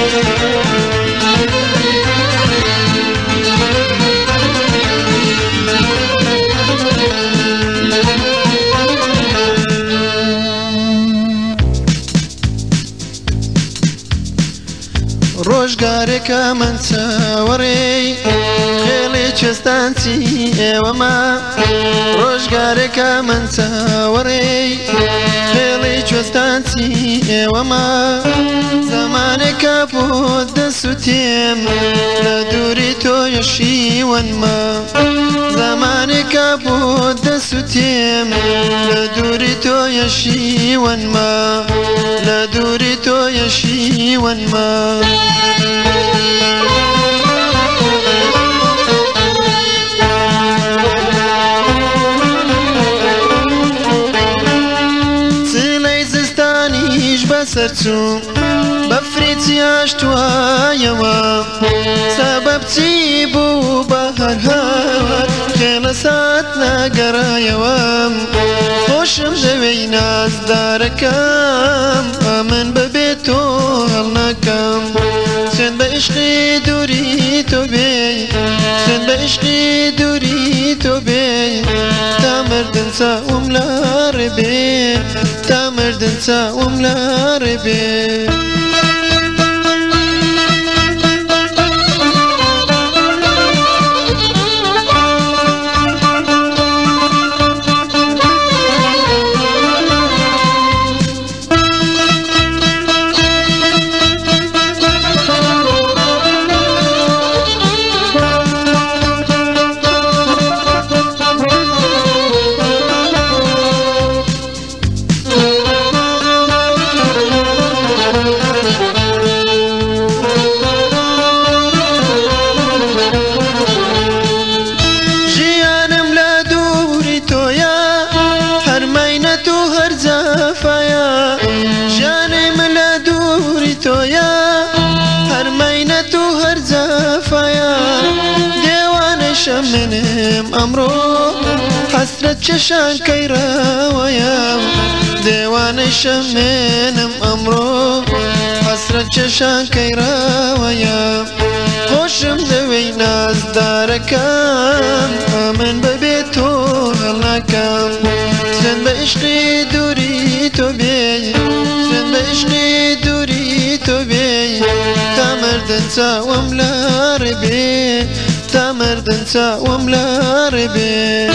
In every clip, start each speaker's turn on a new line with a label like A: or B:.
A: ڕۆژگارێکە من چاوەڕێی خێڵی کوێستانچی ئێوەما ڕۆژگارێکە من چاوەڕێی خێڵی کوێستانچی ئێوەما زەمانێکە بۆ دەسووتێم لە دووری تۆیە شیوەنما زەمانێکە بۆ دەسووتێم لە دووری تۆیە شیوەنما لە دووری تۆیە شیوەنما چلەی زستانیش بەسەرچوو بەفری هاشتوایەوە سەبەب چی بوو بە هەرهەر خێڵە سات نەگەڕایەوە خۆشم لەوەی نازدارەکەم ئەمن بەبێت تۆ هەڵ نەکەم سوێن بە عشقی دووری تۆ بێ سوێن بە عشقی دووری تۆ بێ تا مردن چاوم لە ڕێبێ تا مردن چاوم لە ڕێبێ منم ئەمڕۆ حەسرەت چێشان کەیراوەیە دێوانەی شەمێنم ئەمڕۆ حەسرەت چێشان کەیراوەیە خۆشم لەوەی نازدارەکەم ئەمن بەبێت تۆ هەڵ ناکەم سوێن بە عشقی دووری تۆ بێ سوێن بە عشقی دووری تۆ بێ تا مردن چاوم لە ڕێبێ تا مردن چاوم لە ڕێبێ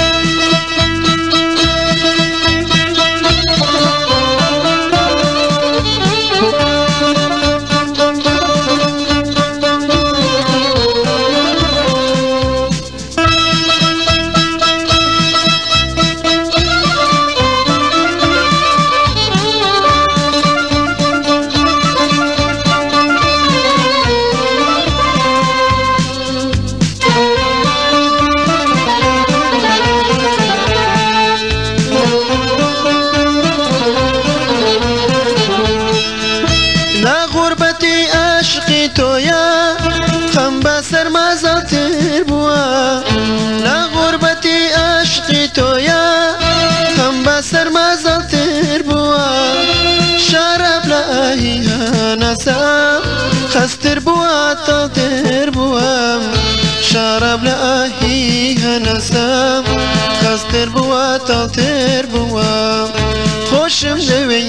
A: سەرمازەڵتر بووە لە غوربەتی عاشقی تۆیە خەم بە سەرمازەڵتر بووە شارەب لە ئاهی هەناسەم خەستر بووە تەڵتر بووەم شارەب لە ئاهی هەناسەم خەستر بووە تەڵتر بووەم خۆشم لەوەی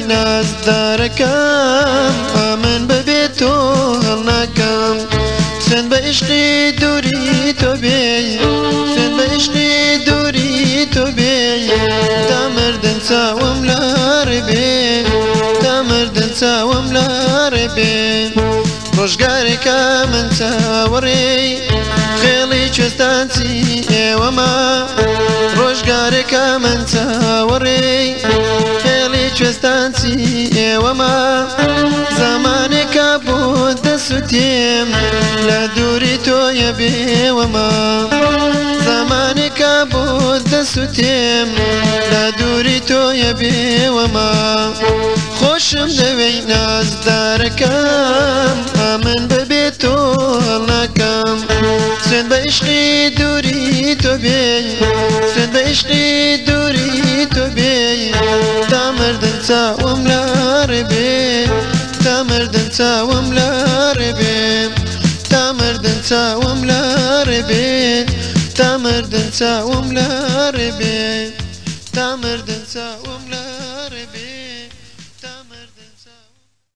A: نازدارەکەم ئەمن بەبێت تۆ هەڵ ناکەم سوێن بە عشقی دووری تۆ بێ سوێن بە عشقی دووری تۆ بێ تا مردن چاوم لە ڕێبێ تا مردن چاوم لە ڕێبێ ڕۆژگارێکە من چاوەڕێی خێڵی کوێستانچی ئێوەما ڕۆژگارێکە من چاوەڕێی خێڵی کوێستانچی ئێوەما زەمانێکە بۆ دەسووتێم لە دووری تۆیە بێوەما زەمانێکە بۆ دەسووتێم لە دووری تۆیە بێوەما خۆشم لەوەی نازدارەکەم ئەمن بەبێت تۆ هەڵ ناکەم سوێن بە عشقی دووری تۆ بێ سوێن بە عشقی دووری تۆ بێ تا مردن چاوم لە ڕێبێ تا مردن چاوم لە ربين تامردن تاوم لا ربين تامردن تاوم لا ربين تامردن تاوم لا ربين